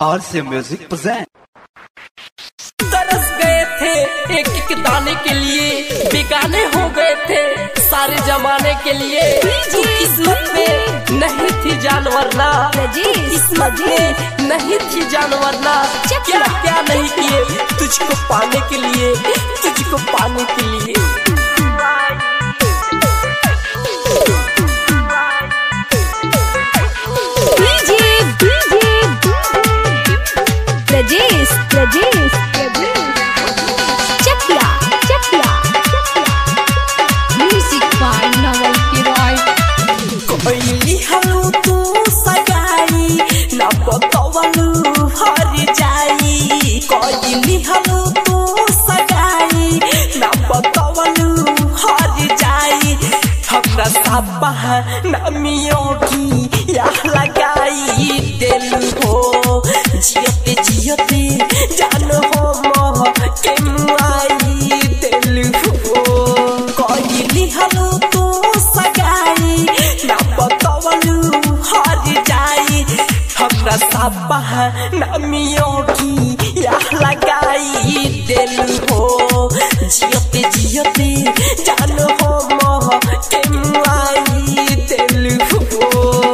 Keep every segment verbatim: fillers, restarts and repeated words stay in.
और से music present. तरस गए थे एक एक दाने के लिए, बेगाने हो गए थे सारे जमाने के लिए। तू किस्मत में नहीं थी जानवर ना, किस्मत में नहीं थी जानवर ना। क्या क्या नहीं किए तुझको पाने के लिए, तुझको पाने के लिए। Rajesh, Rajesh, Chakla, Chakla, Music by Naval Kiroy. कोई हलू तू सगाई ना बतावलू हर जाई। कोई हलू तू सगाई ना बतावलू हर जाई। हमरा सापा नामियों की या लगाई दिल हो। जियते जियते जान हो मोह के मुआई दिल हो। कोई लिहलू तू सगाई ना बतावलू हर जाई। हमरा सापा नामियों की या लगाई दिल हो। जियते जियते जान हो मोह के मुआई दिल हो।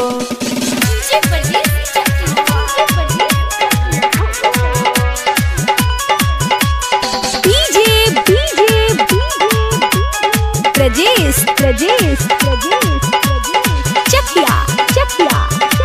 Rajesh, Rajesh, Rajesh, Chakla, Chakla,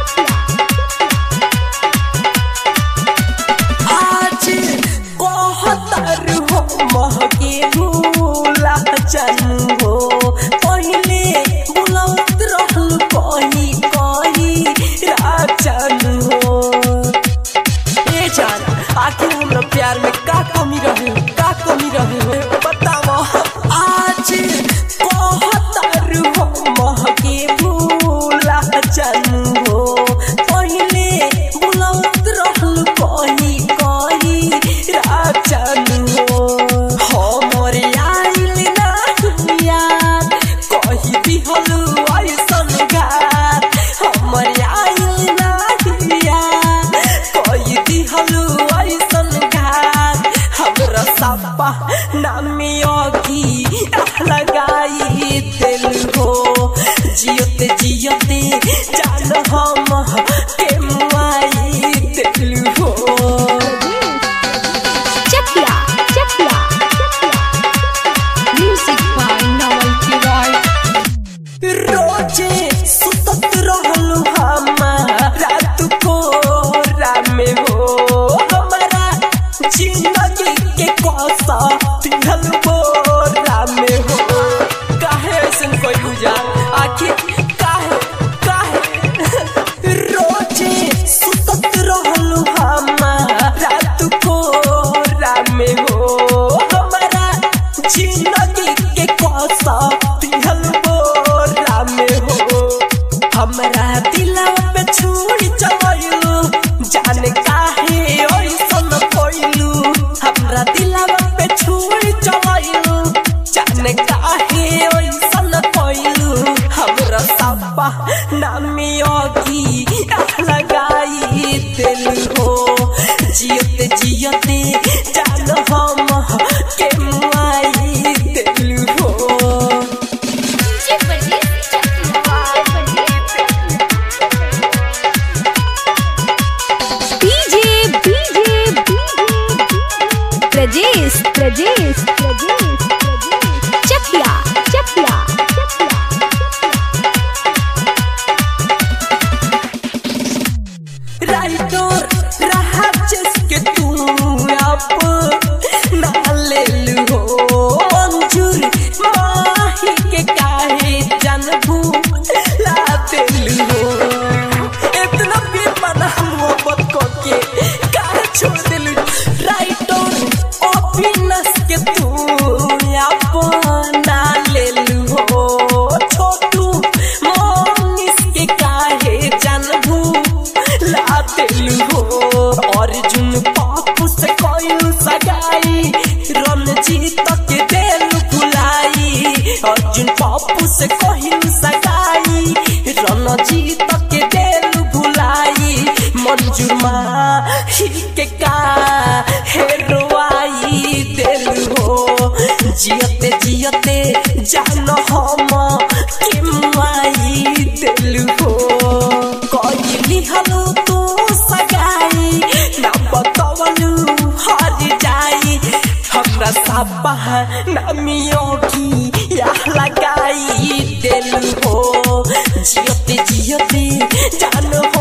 आज कहतर हो महके भूला जानू हो। पहले बुलावत रहल कही कही राजनू हो। ए जान आखिर हमरा प्यार में का कमी रहे, का कमी रहे बताओ। आज कहतर हो महके भूला जानू हो। पहले बुलावत रहल कही कही राजनू हो। हमर आइल ना याद कही दिहलू ऐसन घात। हमर आइल ना याद कही दिहलू ऐसन घात। हमरा सापा नामियों की लगाई दिल हो। जियते जियते जान हम के मुआई दिल हो। Chakla, Chakla, Music by Naval Kiroy. रोजे सुतत रहलू हमारा तू कोरा में हो। हमारा जिंदगी के कोसा पिघल बोरा में हो। काहे ऐसन कोई गुजार आखिर काहे काहे। रोजे सुतत रहलू हमारा तू कोरा में हो। हमारा जिंदगी के कोसा पिघल बोरा में हो। हमरा दिलवा पे छुरी चलैलू जाने काहे ऐसन कोइलू। हमरा दिलवा पे छुरी चलैलू जाने काहे ऐसन कोइलू। हमरा सापा नामियों की लगाई दिल हो। जियते जियते जान हम के मुआई दिल हो। Rajesh, Rajesh, Rajesh, Chakla, Chakla, writer रहा जिसके तू आप ना ले लू हो। मंजूर माही के काहे जानबू ला दिलू हो। इतना बेपना मोहब्बत को के काहे छोड़ दिलू। राइटर अभिनस के तू अपना ले लू हो। छोटू मोनिस के काहे जानबू ला दिलू हो। अर्जुन पापू से कोई सगाई रणजीत के दिल भुलाई। अर्जुन पापू से कोई सगाई रणजीत के दिल भुलाई। मंजूर माँ के का हेरवाई दिल हो जियते जियते जानो हम के मुआई दिल हो कोई हलो तू सगाई ना बतावलू हर जाई हमरा सापा नामियों की या लगाई दिल हो जियते जियते जानो